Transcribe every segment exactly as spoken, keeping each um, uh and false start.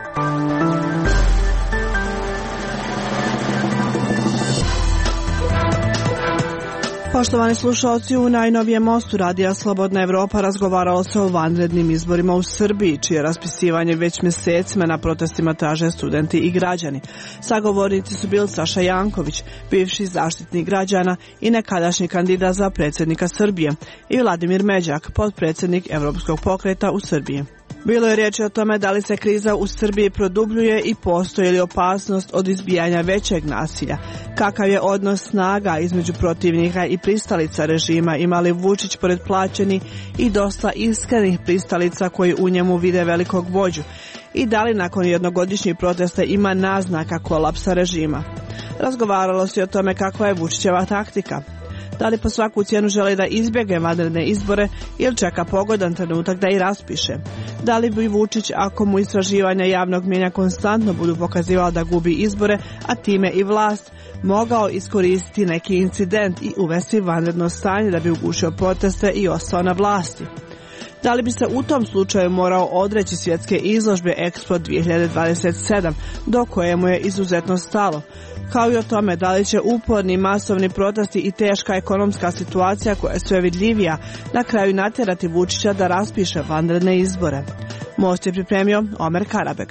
Poštovani slušalci, u najnovijem mostu Radija Slobodna Evropa razgovaralo se o vanrednim izborima u Srbiji, čije raspisivanje već mjesecima na protestima traže studenti i građani. Sagovornici su bili Saša Janković, bivši zaštitnik građana i nekadašnji kandidat za predsjednika Srbije, i Vladimir Međak, potpredsjednik Evropskog pokreta u Srbiji. Bilo je riječi o tome da li se kriza u Srbiji produbljuje i postoji li opasnost od izbijanja većeg nasilja. Kakav je odnos snaga između protivnika i pristalica režima, ima li Vučić pored plaćenih i dosta iskrenih pristalica koji u njemu vide velikog vođu, i da li nakon jednogodišnjih protesta ima naznaka kolapsa režima. Razgovaralo se o tome kakva je Vučićeva taktika. Da li po svaku cijenu želi da izbjegne vanredne izbore ili čeka pogodan trenutak da i raspiše? Da li bi Vučić, ako mu istraživanja javnog mnijenja konstantno budu pokazivala da gubi izbore, a time i vlast, mogao iskoristiti neki incident i uvesti vanredno stanje da bi ugušio proteste i ostao na vlasti? Da li bi se u tom slučaju morao odreći svjetske izložbe Expo dvije hiljade dvadeset sedam, do koje mu je izuzetno stalo? Kao i o tome da li će uporni masovni protesti i teška ekonomska situacija koja je sve vidljivija na kraju natjerati Vučića da raspiše vanredne izbore. Most je pripremio Omer Karabek.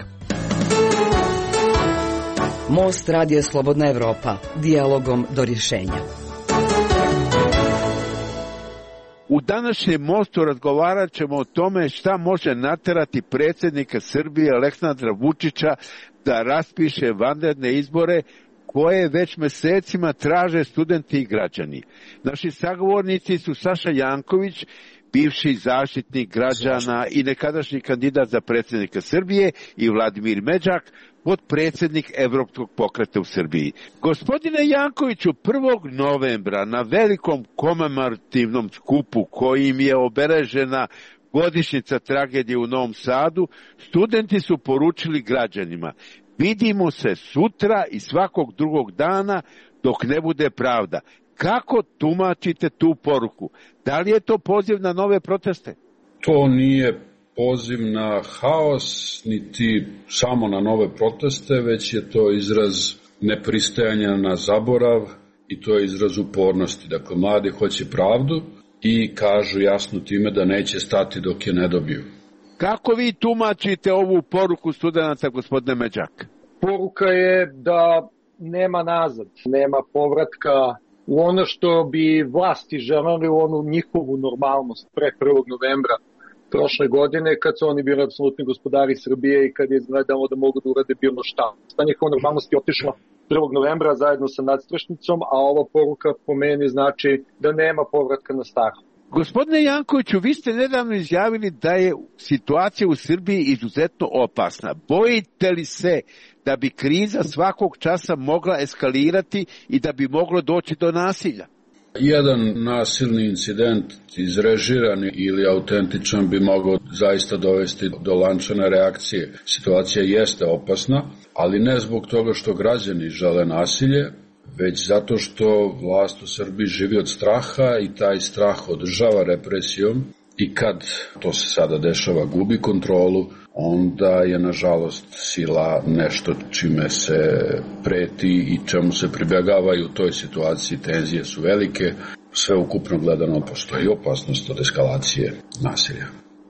Most Radija Slobodna Evropa, dijalogom do rješenja. U današnjem mostu razgovarat ćemo o tome šta može natjerati predsjednika Srbije Aleksandra Vučića da raspiše vanredne izbore koje već mjesecima traže studenti i građani. Naši sagovornici su Saša Janković, bivši zaštitnik građana i nekadašnji kandidat za predsjednika Srbije, i Vladimir Međak, potpredsjednik Evropskog pokreta u Srbiji. Gospodine Jankoviću, prvog novembra na velikom komemorativnom skupu kojim je obeležena godišnjica tragedije u Novom Sadu, studenti su poručili građanima: vidimo se sutra i svakog drugog dana dok ne bude pravda. Kako tumačite tu poruku? Da li je to poziv na nove proteste? To nije poziv na haos, niti samo na nove proteste, već je to izraz nepristajanja na zaborav i to je izraz upornosti. Dakle, mladi hoće pravdu i kažu jasno time da neće stati dok je ne dobiju. Kako vi tumačite ovu poruku studenata, gospodine Međak? Poruka je da nema nazad, nema povratka u ono što bi vlasti želeli, u onu njihovu normalnost pre prvog novembra prošle godine, kad su oni bili apsolutni gospodari Srbije i kad je izgledalo da mogu da urade bilo šta. Ta njihova normalnost je otišla prvog novembra zajedno sa nadstrešnicom, a ova poruka po meni znači da nema povratka na staro. Gospodine Jankoviću, vi ste nedavno izjavili da je situacija u Srbiji izuzetno opasna. Bojite li se da bi kriza svakog časa mogla eskalirati i da bi moglo doći do nasilja? Jedan nasilni incident, izrežiran ili autentičan, bi mogao zaista dovesti do lančane reakcije. Situacija jeste opasna, ali ne zbog toga što građani žele nasilje, već zato što vlast u Srbiji živi od straha i taj strah održava represijom, i kad to se sada dešava, gubi kontrolu, onda je nažalost sila nešto čime se preti i čemu se pribjegava, i u toj situaciji tenzije su velike. Sve ukupno gledano postoji opasnost od eskalacije nasilja.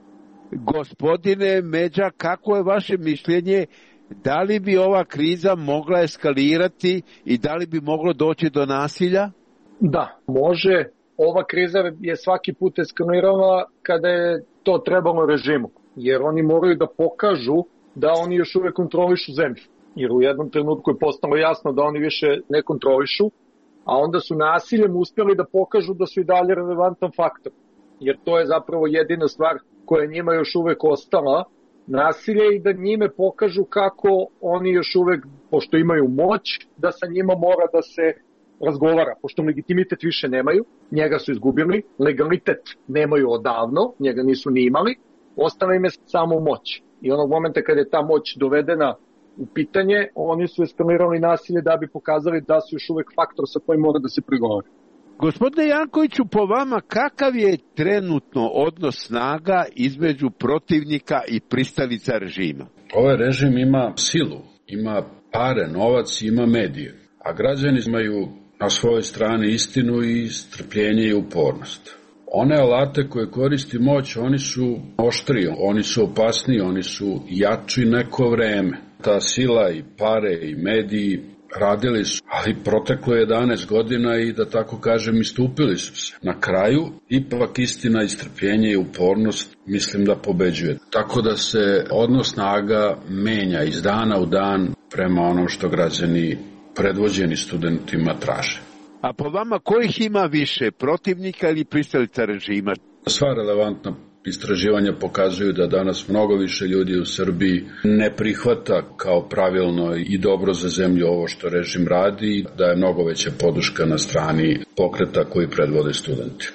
Gospodine Međa, kako je vaše mišljenje? Da li bi ova kriza mogla eskalirati i da li bi moglo doći do nasilja? Da, može. Ova kriza je svaki put eskalirala kada je to trebalo režimu, jer oni moraju da pokažu da oni još uvek kontrolišu zemlju. Jer u jednom trenutku je postalo jasno da oni više ne kontrolišu, a onda su nasiljem uspjeli da pokažu da su i dalje relevantan faktor. Jer to je zapravo jedina stvar koja njima još uvek ostala, nasilje, i da njime pokažu kako oni još uvek, pošto imaju moć, da sa njima mora da se razgovara, pošto legitimitet više nemaju, njega su izgubili, legalitet nemaju odavno, njega nisu ni imali, ostala im je samo moć. I onog momenta kad je ta moć dovedena u pitanje, oni su eskalirali nasilje da bi pokazali da su još uvek faktor sa kojim mora da se pregovara. Gospodine Jankoviću, po vama kakav je trenutno odnos snaga između protivnika i pristalica režima? Ovaj režim ima silu, ima pare, novac, ima medije, a građani imaju na svojoj strani istinu i strpljenje i upornost. One alate koje koristi moć, oni su oštriji, oni su opasniji, oni su jači neko vreme. Ta sila i pare i mediji radili su, ali proteklo je jedanaest godina i da tako kažem istupili su se. Na kraju ipak istina i strpljenje i upornost mislim da pobeđuje. Tako da se odnos snaga menja iz dana u dan prema onom što građani predvođeni studentima traže. A po vama kojih ima više, protivnika ili pristalica režima? Sva relevantna istraživanja pokazuju da danas mnogo više ljudi u Srbiji ne prihvata kao pravilno i dobro za zemlju ovo što režim radi, da je mnogo veća podrška na strani pokreta koji predvode studenti.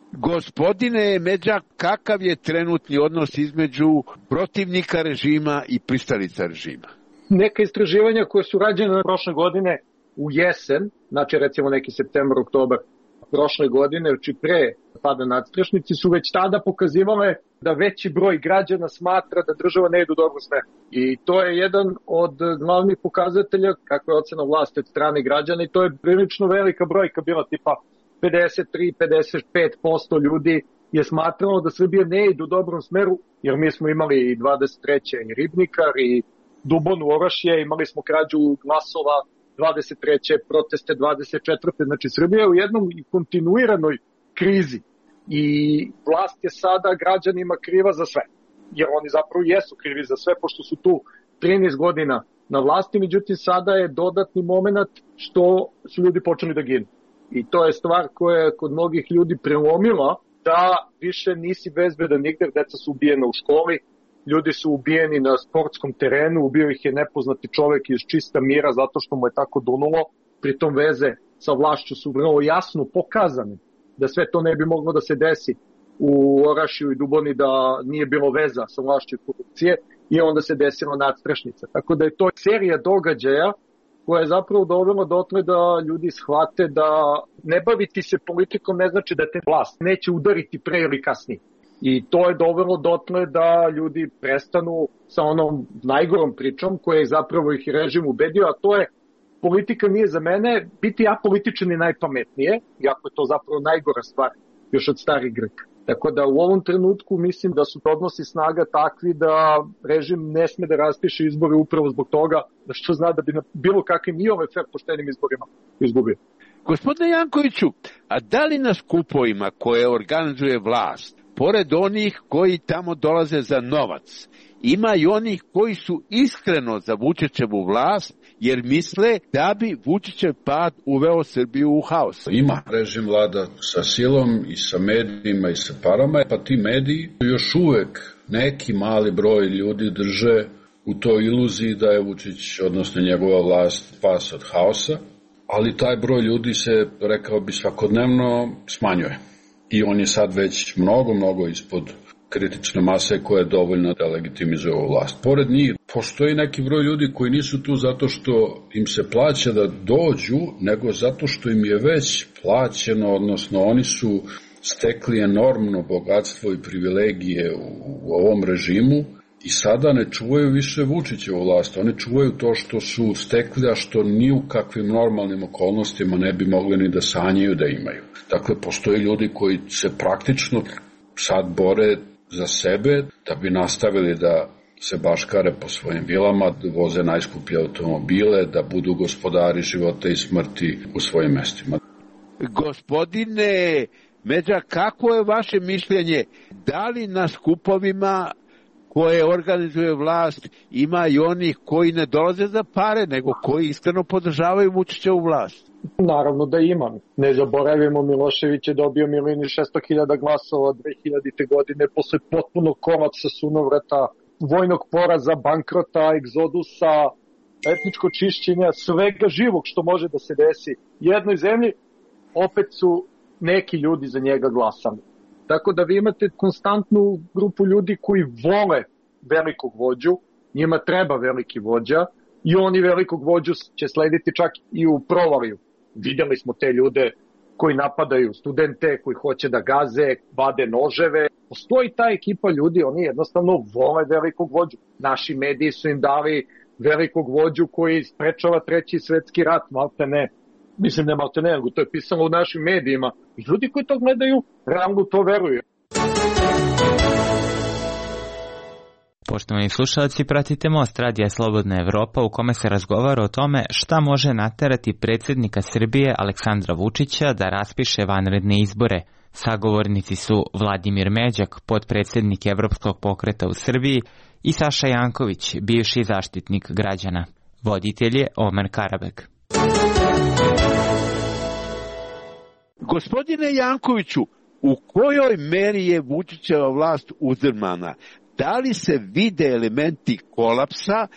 Gospodine Međak, kakav je trenutni odnos između protivnika režima i pristalica režima? Neka istraživanja koje su rađene prošle godine u jesen, znači recimo neki septembar, oktobar prošle godine, znači pre pada nadstrešnici, su već tada pokazivale da veći broj građana smatra da država ne ide u dobru smeru. I to je jedan od glavnih pokazatelja kakva je ocena vlasti od strane građana i to je prilično velika brojka bila, tipa pedeset tri do pedeset pet posto ljudi je smatralo da Srbija ne ide u dobrom smeru, jer mi smo imali i dvadeset treće i Ribnikar i Dubonu Orašje, imali smo krađu glasova dvadeset treće proteste dvadeset četvrte Znači Srbija je u jednom kontinuiranoj krizi i vlast je sada građanima kriva za sve, jer oni zapravo jesu krivi za sve pošto su tu trinaest godina na vlasti, međutim sada je dodatni moment što su ljudi počeli da ginu. I to je stvar koja je kod mnogih ljudi prelomila da više nisi bezbedan nigde, deca su ubijena u školi, ljudi su ubijeni na sportskom terenu, ubio ih je nepoznati čovek iz čista mira zato što mu je tako dunulo, pritom veze sa vlašću su vrlo jasno pokazane, da sve to ne bi moglo da se desi u Orašju i Duboni da nije bilo veza sa vlašću i korupcije i onda se desila nadstrešnica. Tako da je to serija događaja koja je zapravo dovela dotle da ljudi shvate da ne baviti se politikom ne znači da te vlast neće udariti pre ili kasnije. I to je dovelo dotle da ljudi prestanu sa onom najgorom pričom koja je zapravo ih režim ubedio, a to je politika nije za mene, biti apolitičan je najpametnije, iako je to zapravo najgora stvar još od starih Grka. Tako da u ovom trenutku mislim da su odnosi snaga takvi da režim ne sme da raspiše izbore upravo zbog toga da što zna da bi na bilo kakvim i ove fer poštenim izborima izgubio. Gospodine Jankoviću, a da li na skupovima koje organizuje vlast, pored onih koji tamo dolaze za novac, ima i onih koji su iskreno za Vučićevu vlast, jer misle da bi Vučićev pad uveo Srbiju u haos? Ima. Režim vlada sa silom i sa medijima i sa parama, pa ti mediji još uvek neki mali broj ljudi drže u toj iluziji da je Vučić, odnosno njegova vlast, spas od haosa, ali taj broj ljudi se, rekao bi, svakodnevno smanjuje. I on je sad već mnogo, mnogo ispod kritične mase koja je dovoljna da legitimizuje ovu vlast. Pored njih postoji neki broj ljudi koji nisu tu zato što im se plaća da dođu, nego zato što im je već plaćeno, odnosno oni su stekli enormno bogatstvo i privilegije u ovom režimu i sada ne čuvaju više Vučićevu vlast. Oni čuvaju to što su stekli, a što ni u kakvim normalnim okolnostima ne bi mogli ni da sanjaju da imaju. Dakle, postoje ljudi koji se praktično sad bore za sebe da bi nastavili da se baškare po svojim vilama, da voze najskuplje automobile, da budu gospodari života i smrti u svojim mestima. Gospodine Međa, kako je vaše mišljenje? Da li na skupovima koje organizuje vlast ima i onih koji ne dolaze za pare, nego koji iskreno podržavaju Vučićevu vlast? Naravno da ima. Ne zaboravimo, Milošević je dobio milion i šesto hiljada glasova dve hiljadite godine posle potpuno kolapsa sunovrata, vojnog poraza, bankrota, egzodusa, etničko čišćenja, svega živog što može da se desi jednoj zemlji, opet su neki ljudi za njega glasali. Tako da vi imate konstantnu grupu ljudi koji vole velikog vođu, njima treba veliki vođa i oni velikog vođu će slediti čak i u provaliju. Videli smo te ljude koji napadaju studente, koji hoće da gaze, vade noževe, Postoji ta ekipa ljudi, oni jednostavno vole velikog vođu. Naši mediji su im dali velikog vođu koji sprečava treći svetski rat, malte ne. Mislim, ne malte ne, nego to je pisano u našim medijima. I ljudi koji to gledaju, realno to veruju. Poštovani slušalci, pratite Most Radija Slobodna Evropa u kome se razgovara o tome šta može naterati predsjednika Srbije Aleksandra Vučića da raspiše vanredne izbore. Sagovornici su Vladimir Međak, potpredsjednik Evropskog pokreta u Srbiji, i Saša Janković, bivši zaštitnik građana. Voditelj je Omer Karabek. Gospodine Jankoviću, u kojoj meri je Vučićeva vlast uzdrmana? Da li se vide elementi kolapsa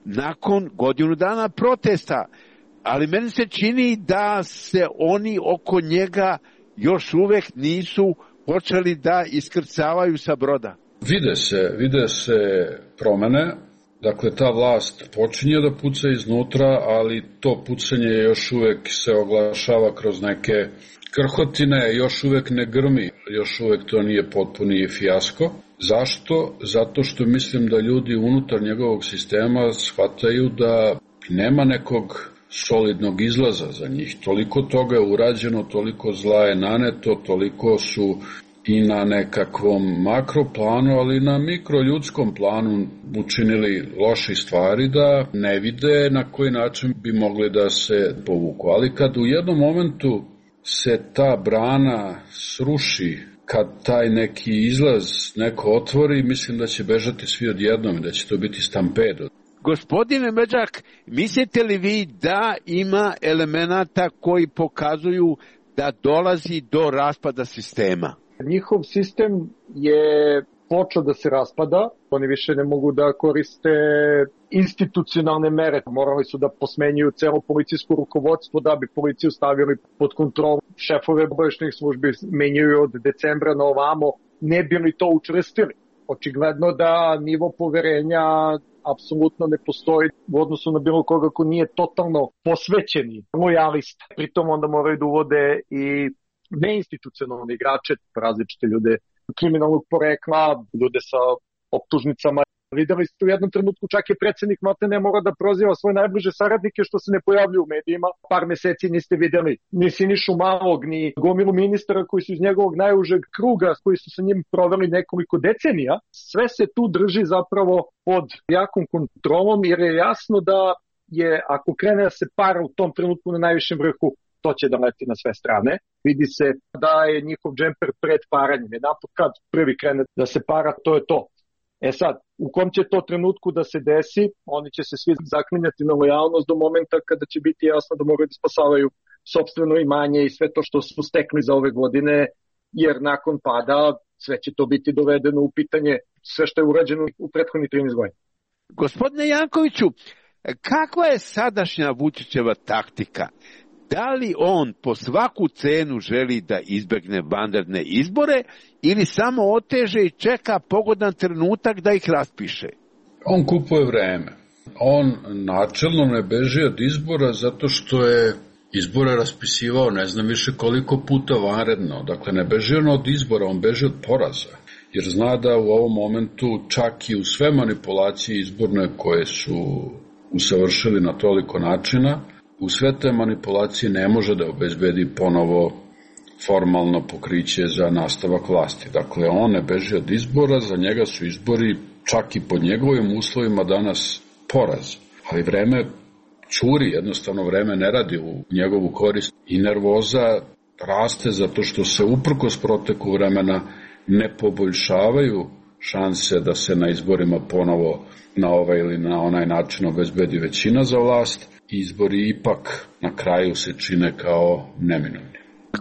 nakon godinu dana protesta? Ali meni se čini da se oni oko njega još uvek nisu počeli da iskrcavaju sa broda. Vide se, vide se promene. Dakle, ta vlast počinje da puca iznutra, ali to pucanje još uvek se oglašava kroz neke krhotine, još uvek ne grmi, još uvek to nije potpuni fijasko. Zašto? Zato što mislim da ljudi unutar njegovog sistema shvataju da nema nekog solidnog izlaza za njih. Toliko toga je urađeno, toliko zla je naneto, toliko su i na nekakvom makroplanu, ali i na mikroljudskom planu učinili loše stvari da ne vide na koji način bi mogli da se povuku. Ali kad u jednom momentu se ta brana sruši, kad taj neki izlaz neko otvori, mislim da će bežati svi odjednom i da će to biti stampedo. Gospodine Međak, mislite li vi da ima elemenata koji pokazuju da dolazi do raspada sistema? Njihov sistem je počeo da se raspada, oni više ne mogu da koriste institucionalne mere, morali su da posmenjuju celo policijsko rukovodstvo da bi policiju stavili pod kontrolu. Šefove obaveštajnih službi menjaju od decembra na ovamo, ne bi li to učvrstili. Očigledno da nivo poverenja apsolutno ne postoji u odnosu na bilo koga ko nije totalno posvećeni lojalista. Pritom onda moraju da uvode i neinstitucionalne igrače, različite ljude kriminalnog porekla, ljude sa optužnicama. Videli ste u jednom trenutku čak je predsjednik Mate ne mora da proziva svoje najbliže saradnike što se ne pojavljuju u medijima. Par meseci niste videli ni Sinišu Malog, ni gomilu ministara koji su iz njegovog najužeg kruga, koji su sa njim proveli nekoliko decenija. Sve se tu drži zapravo pod jakom kontrolom jer je jasno da je ako krene da se para u tom trenutku na najvišem vrhu, to će da leti na sve strane. Vidi se da je njihov džemper pred paranjem. Jednako kad prvi krene da se para, to je to. E sad, u kom će to trenutku da se desi, oni će se svi zaklinjati na lojalnost do momenta kada će biti jasno da moraju da spasavaju sopstveno imanje i sve to što su stekli za ove godine, jer nakon pada sve će to biti dovedeno u pitanje, sve što je urađeno u prethodnih trinaest godina. Gospodine Jankoviću, kakva je sadašnja Vučićeva taktika? Da li on po svaku cenu želi da izbegne vanredne izbore ili samo oteže i čeka pogodan trenutak da ih raspiše? On kupuje vreme. On načelno ne beži od izbora zato što je izbore raspisivao ne znam više koliko puta vanredno. Dakle, ne beži on od izbora, on beži od poraza. Jer zna da u ovom momentu čak i u sve manipulacije izborne koje su usavršili na toliko načina, u sve te manipulacije ne može da obezbedi ponovo formalno pokriće za nastavak vlasti. Dakle, on ne beži od izbora, za njega su izbori čak i pod njegovim uslovima danas poraz. Ali vreme čuri, jednostavno vreme ne radi u njegovu korist i nervoza raste zato što se uprkos proteku vremena ne poboljšavaju šanse da se na izborima ponovo na ovaj ili na onaj način obezbedi većina za vlast. Izbori ipak na kraju se čine kao neminovni.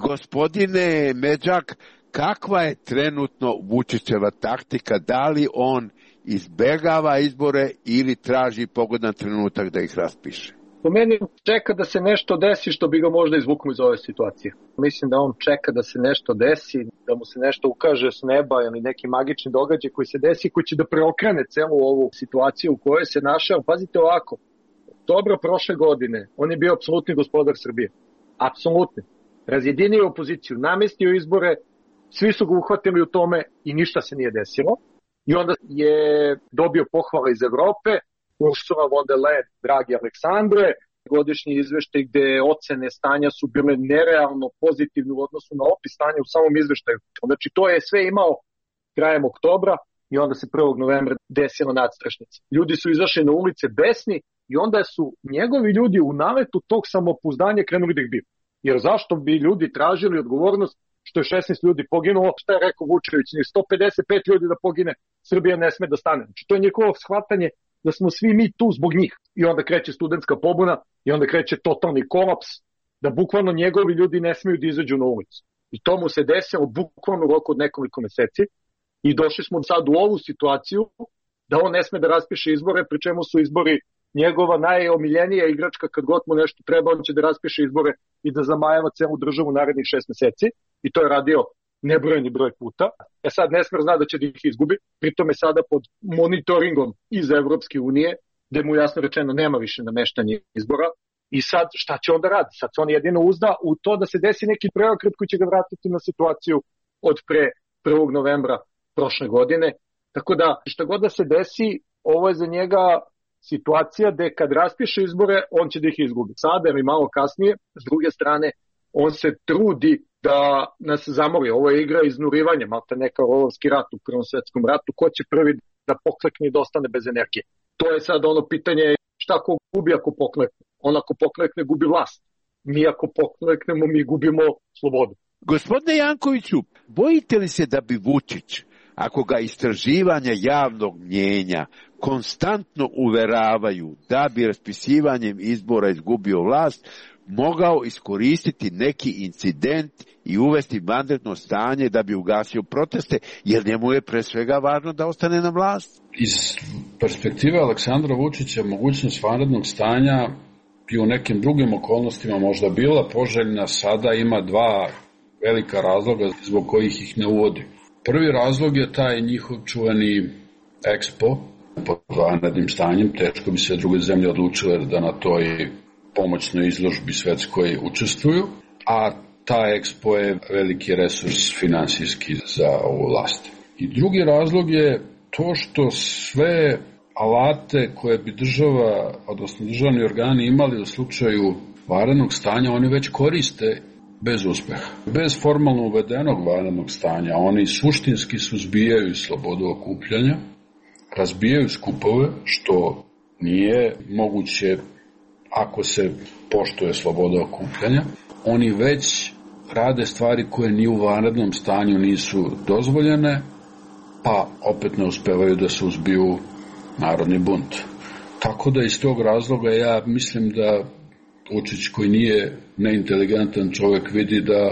Gospodine Međak, kakva je trenutno Vučićeva taktika? Da li on izbegava izbore ili traži pogodan trenutak da ih raspiše? Po meni čeka da se nešto desi što bi ga možda izvuklo iz ove situacije. Mislim da on čeka da se nešto desi, da mu se nešto ukaže s neba ili neki magični događaj koji se desi, koji će da preokrene celu ovu situaciju u kojoj se našao. Pazite ovako, dobro prošle godine on je bio apsolutni gospodar Srbije. Apsolutni. Razjedinio opoziciju, namestio izbore Svi su ga uhvatili u tome i ništa se nije desilo. I onda je dobio pohvale iz Evrope, Ursula von der Leyen, dragi Aleksandre, godišnji izveštaj gde ocene stanja su bile nerealno pozitivne u odnosu na opis stanja u samom izveštaju. Znači to je sve imao krajem oktobra i onda se prvog novembra desila nadstrešnica. Ljudi su izašli na ulice besni i onda su njegovi ljudi u naletu tog samopouzdanja krenuli da ih biju. Jer zašto bi ljudi tražili odgovornost što je šesnaest ljudi poginulo, šta je rekao Vučević, sto pedeset pet ljudi da pogine, Srbija ne sme da stane. Znači to je njihovo shvatanje da smo svi mi tu zbog njih. I onda kreće studentska pobuna i onda kreće totalni kolaps, da bukvalno njegovi ljudi ne smeju da izađu na ulicu. I to mu se desilo bukvalno u roku od nekoliko meseci i došli smo sad u ovu situaciju da on ne sme da raspiše izbore, pri čemu su izbori njegova najomiljenija igračka, kad god mu nešto treba, on će da raspiše izbore i da zamajava celu državu narednih šest meseci. I to je radio nebrojeni broj puta. E sad Nesmer zna da će da ih izgubi, pritom je sada pod monitoringom iz Evropske unije, gde mu jasno rečeno nema više nameštanja izbora. I sad šta će onda radi? Sad se on jedino uzda u to da se desi neki preokret koji će ga vratiti na situaciju od pre prvog novembra prošle godine. Tako da šta god da se desi, ovo je za njega situacija gde kad raspiše izbore, on će da ih izgubi. Sada ili malo kasnije, s druge strane, on se trudi da nas zamori. Ovo je igra iznurivanja, malta neka rolovski rat u Prvom svetskom ratu. Ko će prvi da poklekne i da ostane bez energije? To je sad ono pitanje šta ko gubi ako poklekne. On ako poklekne gubi vlast. Mi ako pokleknemo, mi gubimo slobodu. Gospodine Jankoviću, bojite li se da bi Vučić, ako ga istraživanja javnog mnjenja konstantno uveravaju da bi raspisivanjem izbora izgubio vlast, mogao iskoristiti neki incident i uvesti vanredno stanje da bi ugasio proteste, jer njemu je pre svega važno da ostane na vlast? Iz perspektive Aleksandra Vučića mogućnost vanrednog stanja i u nekim drugim okolnostima možda bila poželjna, sada ima dva velika razloga zbog kojih ih ne uvodi. Prvi razlog je taj njihov čuveni Expo pod vanrednim stanjem. Teško bi se druge zemlje odlučile da na toj pomoćnoj izložbi svetskoj učestvuju, a ta Expo je veliki resurs finansijski za ovu vlast. I drugi razlog je to što sve alate koje bi država, odnosno državni organi imali u slučaju vanrednog stanja, oni već koriste bez uspeha. Bez formalno uvedenog vanrednog stanja oni suštinski suzbijaju slobodu okupljanja, razbijaju skupove, što nije moguće ako se poštuje sloboda okupljanja. Oni već rade stvari koje ni u vanrednom stanju nisu dozvoljene, pa opet ne uspevaju da suzbiju narodni bunt. Tako da iz tog razloga ja mislim da Vučić, koji nije neinteligentan čovjek, vidi da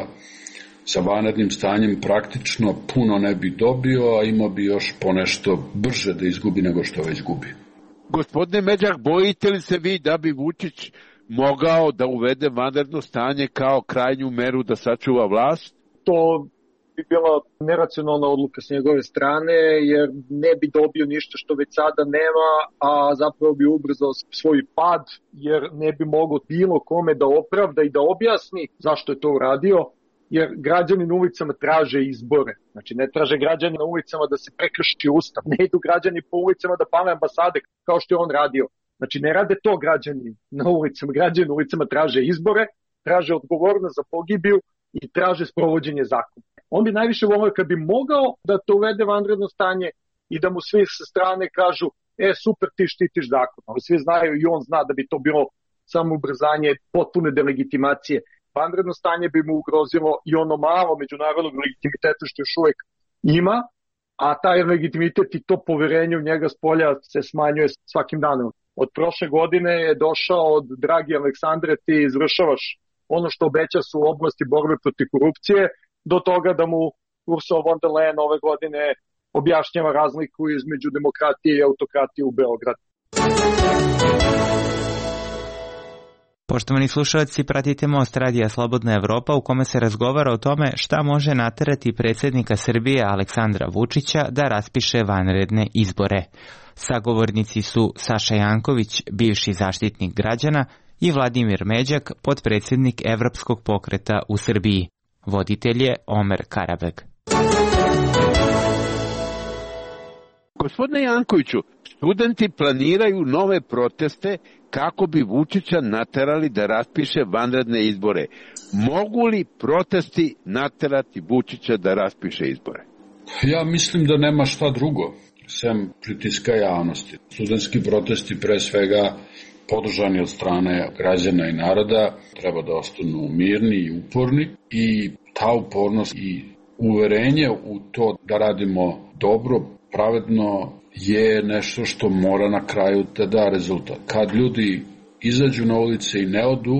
sa vanrednim stanjem praktično puno ne bi dobio, a imao bi još ponešto brže da izgubi nego što već gubi. Gospodine Međak, bojite li se vi da bi Vučić mogao da uvede vanredno stanje kao krajnju meru da sačuva vlast? To bi bila neracionalna odluka s njegove strane, jer ne bi dobio ništa što već sada nema, a zapravo bi ubrzao svoj pad, jer ne bi mogao bilo kome da opravda i da objasni zašto je to uradio, jer građani na ulicama traže izbore. Znači ne traže građani na ulicama da se prekrši ustav, ne idu građani po ulicama da pale ambasade kao što je on radio. Znači ne rade to građani na ulicama, građani na ulicama traže izbore, traže odgovornost za pogibiju i traže sprovođenje zakona. On bi najviše volio kad bi mogao da to uvede vanredno stanje i da mu svi sa strane kažu e super ti štitiš zakon, ali svi znaju i on zna da bi to bilo samo ubrzanje potpune delegitimacije. Vanredno stanje bi mu ugrozilo i ono malo međunarodnog legitimiteta što još uvek ima, a taj legitimitet i to poverenje u njega s polja se smanjuje svakim danom. Od prošle godine je došao od dragi Aleksandre, ti izvršavaš ono što obeća su u oblasti borbe protiv korupcije, do toga da mu Ursula von der Leyen ove godine objašnjava razliku između demokratije i autokratije u Beogradu. Poštovani slušalci, pratite Most radija Slobodna Evropa u kome se razgovara o tome šta može naterati predsjednika Srbije Aleksandra Vučića da raspiše vanredne izbore. Sagovornici su Saša Janković, bivši zaštitnik građana, i Vladimir Međak, potpredsjednik Evropskog pokreta u Srbiji. Voditelj je Omer Karabeg. Gospodine Jankoviću, studenti planiraju nove proteste kako bi Vučića naterali da raspiše vanredne izbore. Mogu li protesti naterati Vučića da raspiše izbore? Ja mislim da nema šta drugo, sem pritiska javnosti. Studentski protesti pre svega podržani od strane građana i naroda treba da ostanu mirni i uporni i ta upornost i uverenje u to da radimo dobro, pravedno je nešto što mora na kraju da da rezultat. Kad ljudi izađu na ulice i ne odu,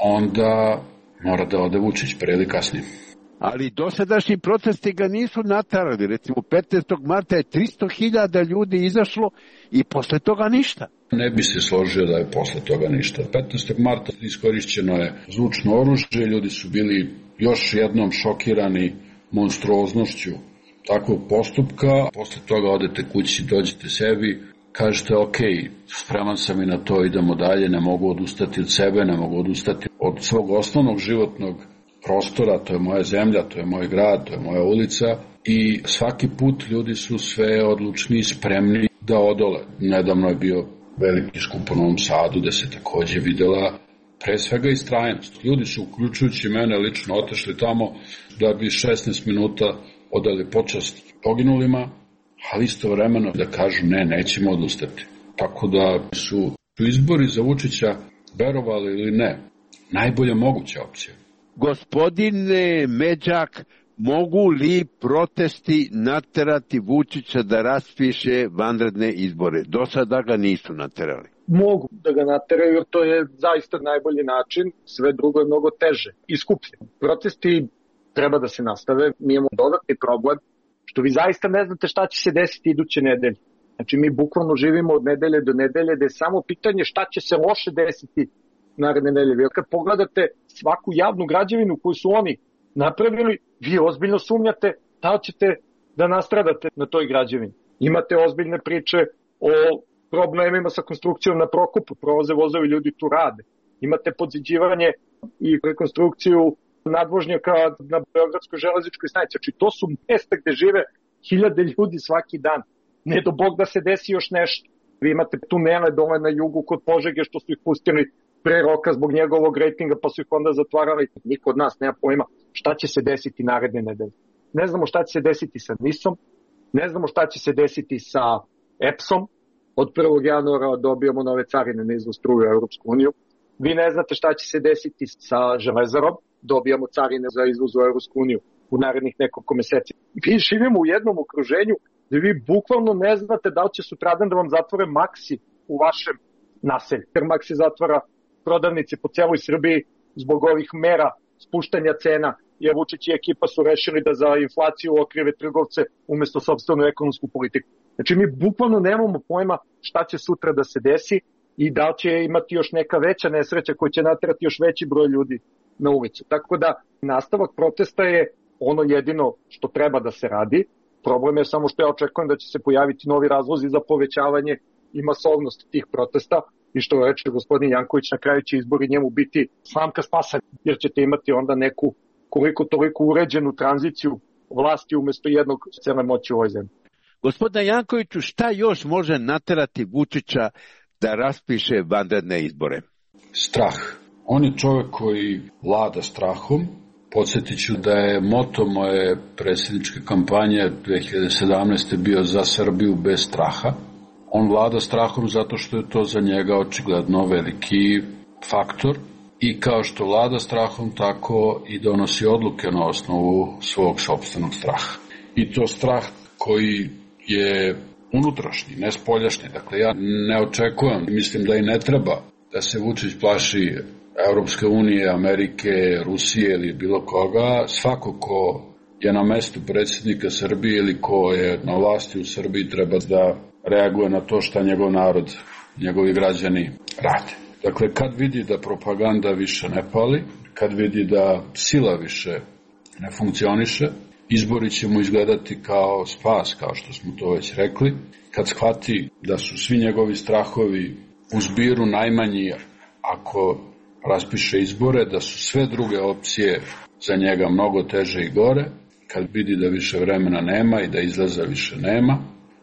onda mora da ode Vučić pre ili kasnije. Ali dosadašnji protesti ga nisu naterali. Recimo petnaestog marta je tristo hiljada ljudi izašlo i posle toga ništa. Ne bi se složio da je posle toga ništa. petnaestog marta iskorišćeno je zvučno oružje, ljudi su bili još jednom šokirani monstruoznošću takvog postupka. Posle toga odete kući, dođete sebi, kažete ok, spreman sam i na to, idemo dalje, ne mogu odustati od sebe, ne mogu odustati od svog osnovnog životnog prostora, to je moja zemlja, to je moj grad, to je moja ulica i svaki put ljudi su sve odlučni i spremni da odole. Nedavno je bio veliki skup u Novom Sadu gde se takođe videla pre svega istrajnost. Ljudi su, uključujući mene lično, otešli tamo da bi šesnaest minuta odali počast poginulima, ali istovremeno da kažu ne, nećemo odustati. Tako da su izbori za Vučića, verovali ili ne, najbolja moguća opcija. Gospodine Međak, mogu li protesti naterati Vučića da raspiše vanredne izbore? Do sada ga nisu naterali. Mogu da ga nateraju, jer to je zaista najbolji način, sve drugo je mnogo teže i skuplje. Protesti treba da se nastave, mi imamo dodatni problem, što vi zaista ne znate šta će se desiti iduće nedelje. Znači mi bukvalno živimo od nedelje do nedelje, da je samo pitanje šta će se loše desiti naredne nedelje. Jer kad pogledate svaku javnu građevinu koju su oni napravili, vi ozbiljno sumnjate da ćete da nastradate na toj građevini. Imate ozbiljne priče o problemima sa konstrukcijom na Prokopu, prolaze vozovi, ljudi tu rade. Imate podziđivanje i rekonstrukciju nadvožnjaka na Beogradskoj železničkoj stanici. Znači to su mesta gde žive hiljade ljudi svaki dan. Ne do Bog da se desi još nešto. Vi imate tunele dole na jugu kod Požege što su ih pustili pre roka zbog njegovog rejtinga pa su ih onda zatvarali. Niko od nas nema pojma šta će se desiti naredne nedelje. Ne znamo šta će se desiti sa NIS-om, ne znamo šta će se desiti sa E P S-om. Od prvog januara dobijamo nove carine na izvoz struje u Europsku uniju. Vi ne znate šta će se desiti sa Železarom, dobijamo carine za izvoz u Europsku uniju u narednih nekoliko meseci. Vi živimo u jednom okruženju gde vi bukvalno ne znate da li će sutradan da vam zatvore Maxi u vašem naselju. Jer Maxi zatvara prodavnice po celoj Srbiji zbog ovih mera spuštanja cena, jer Vučić i ekipa su rešili da za inflaciju okrive trgovce umesto sopstvenu ekonomsku politiku. Znači mi bukvalno nemamo pojma šta će sutra da se desi i da li će imati još neka veća nesreća koja će naterati još veći broj ljudi na ulicu. Tako da nastavak protesta je ono jedino što treba da se radi. Problem je samo što ja očekujem da će se pojaviti novi razlozi za povećavanje i masovnost tih protesta i što reče gospodin Janković, na kraju će izbori njemu biti slamka spasa, jer ćete imati onda neku koliko toliko uređenu tranziciju vlasti umesto jednog cele moći u ovoj zemlji. Gospodine Jankoviću, šta još može naterati Vučića da raspiše vanredne izbore? Strah. On je čovjek koji vlada strahom. Podsjetit ću da je moto moje predsjedničke kampanje dve hiljade sedamnaeste. bio za Srbiju bez straha. On vlada strahom zato što je to za njega očigledno veliki faktor i kao što vlada strahom, tako i donosi odluke na osnovu svog sopstvenog straha. I to strah koji je unutrašnji, ne spoljašnji. Dakle, ja ne očekujem, mislim da i ne treba da se Vučić plaši Evropske unije, Amerike, Rusije ili bilo koga. Svako ko je na mestu predsjednika Srbije ili ko je na vlasti u Srbiji treba da reaguje na to šta njegov narod, njegovi građani rade. Dakle, kad vidi da propaganda više ne pali, kad vidi da sila više ne funkcioniše, izbori će mu izgledati kao spas, kao što smo to već rekli. Kad shvati da su svi njegovi strahovi u zbiru najmanji ako raspiše izbore, da su sve druge opcije za njega mnogo teže i gore, kad vidi da više vremena nema i da izlaza više nema,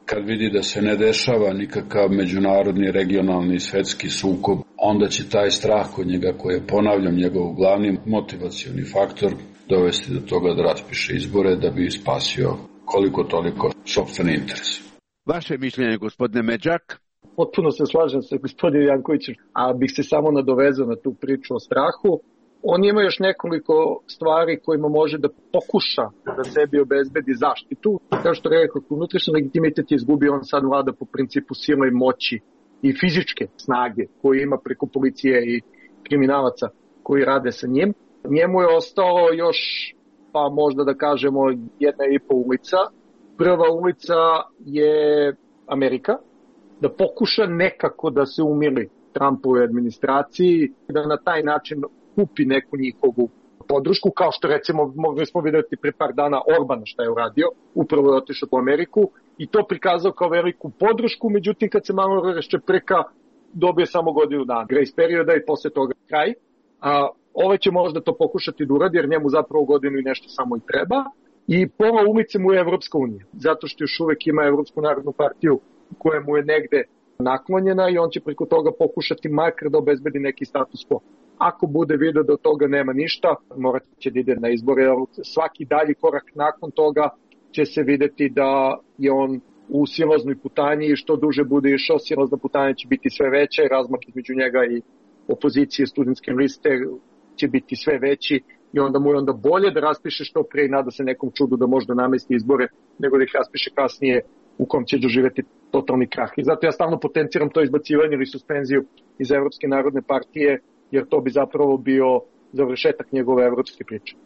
kad vidi da se ne dešava nikakav međunarodni, regionalni, svetski sukob, onda će taj strah kod njega, koji je, ponavljam, njegov glavni motivacioni faktor, dovesti do toga da raspiše izbore da bi spasio koliko toliko sopstveni interes. Vaše mišljenje, gospodine Međak? Potpuno se slažem sa gospodinom Jankovićem, a bih se samo nadovezao na tu priču o strahu. On ima još nekoliko stvari kojima može da pokuša da sebi obezbedi zaštitu. Kao što rekao, unutrašnji legitimitet je izgubio, on sad vlada po principu sile i moći i fizičke snage koje ima preko policije i kriminalaca koji rade sa njim. Njemu je ostalo još, pa možda da kažemo, jedna i po ulica. Prva ulica je Amerika, da pokuša nekako da se umiri Trumpovoj administraciji, da na taj način kupi neku njihovu podršku, kao što recimo mogli smo vidjeti pre par dana Orbana šta je uradio, upravo je otišao u Ameriku i to prikazao kao veliku podršku, međutim kad se malo raščeprka dobije samo godinu dana grace perioda i posle toga kraj. A ovaj će možda to pokušati da uradi jer njemu zapravo godinu i nešto samo i treba. I pola ulice mu je Evropska unija, zato što još uvek ima Evropsku narodnu partiju koja mu je negde naklonjena i on će preko toga pokušati makar da obezbedi neki status quo. Ako bude vidio da od toga nema ništa, morat će da ide na izbore. Svaki dalji korak nakon toga će se videti da je on u silaznoj putanji i što duže bude išao, silazna putanja će biti sve veća i razmak između njega i opozicije studentske liste će biti sve veći i onda mu je onda bolje da raspiše što pre i nada se nekom čudu da možda namesti izbore, nego da ih raspiše kasnije u kom će doživjeti totalni krah. I zato ja stalno potenciram to izbacivanje ili suspenziju iz Evropske narodne partije, jer to bi zapravo bio završetak njegove evropske priče.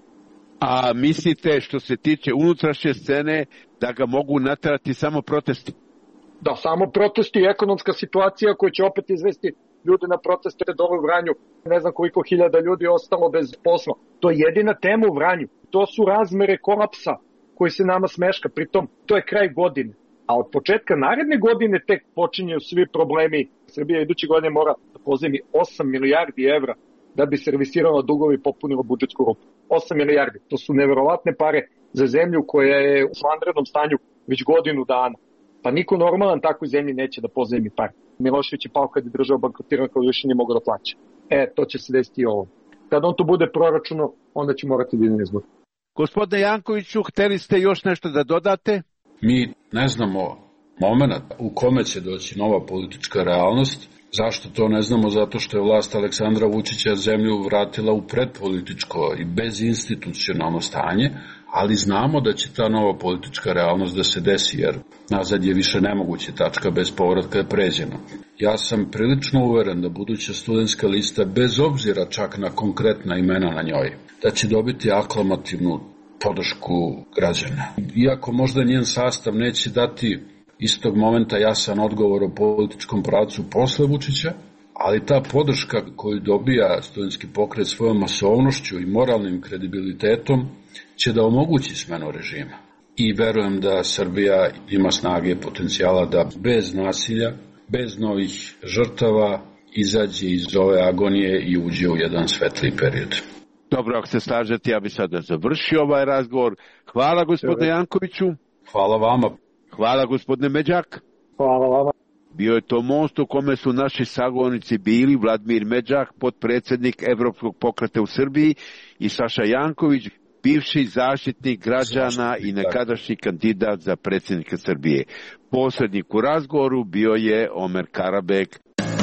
A mislite što se tiče unutrašnje scene da ga mogu naterati samo protesti? Da, samo protesti i ekonomska situacija koja će opet izvesti ljude na proteste dole u Vranju. Ne znam koliko hiljada ljudi je ostalo bez posla. To je jedina tema u Vranju. To su razmere kolapsa koji se nama smeška. Pritom, to je kraj godine. A od početka naredne godine tek počinju svi problemi. Srbija iduće godine mora da pozajmi osam milijardi evra da bi servisirala dugovi i popunila budžetsku rupu. osam milijardi. To su neverovatne pare za zemlju koja je u vanrednom stanju već godinu dana. Pa niko normalan takvoj zemlji neće da pozajmi pare. Milošević je pao kad je država bankrotirana, kao više nije mogao da plaća. E, to će se desiti i ovo. Kad on to bude proračuno, onda će morati da ide na izbor. Gospodine Jankoviću, hteli ste još nešto da dodate? Mi ne znamo moment u kome će doći nova politička realnost. Zašto to ne znamo? Zato što je vlast Aleksandra Vučića zemlju vratila u predpolitičko i bezinstitucionalno stanje, ali znamo da će ta nova politička realnost da se desi, jer nazad je više nemoguće, tačka bez povratka je pređena. Ja sam prilično uveren da buduća studentska lista, bez obzira čak na konkretna imena na njoj, da će dobiti aklamativnu podršku građana. Iako možda njen sastav neće dati istog momenta jasan odgovor o političkom pravcu posle Vučića, ali ta podrška koju dobija studentski pokret svojom masovnošću i moralnim kredibilitetom će da omogući smenu režima. I verujem da Srbija ima snage i potencijala da bez nasilja, bez novih žrtava izađe iz ove agonije i uđe u jedan svetliji period. Dobro, ako se slažete, ja bih sada završio ovaj razgovor. Hvala gospodine Jankoviću. Hvala vama. Hvala gospodine Međak. Hvala vama. Bio je to most u kome su naši sagovornici bili Vladimir Međak, potpredsjednik Evropskog pokreta u Srbiji, i Saša Janković, bivši zaštitnik građana zaštitnik, i nekadašnji kandidat za predsjednika Srbije. Posrednik u razgovoru bio je Omer Karabek.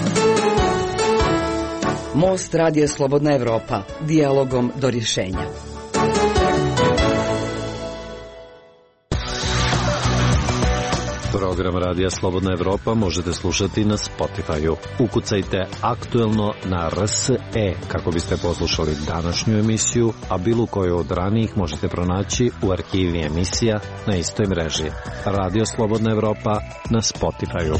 Most Radija Slobodna Evropa, dijalogom do rješenja. Program Radija Slobodna Evropa možete slušati na Spotify-u. Ukucajte aktuelno na R S E kako biste poslušali današnju emisiju, a bilo koju od ranijih možete pronaći u arhivi emisija na istoj mreži. Radio Slobodna Evropa na Spotify-u.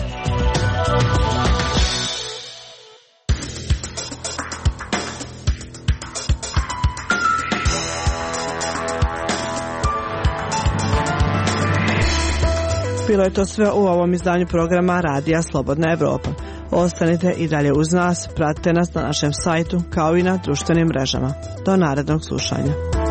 Bilo je to sve u ovom izdanju programa Radija Slobodna Evropa. Ostanite i dalje uz nas, pratite nas na našem sajtu kao i na društvenim mrežama. Do narednog slušanja.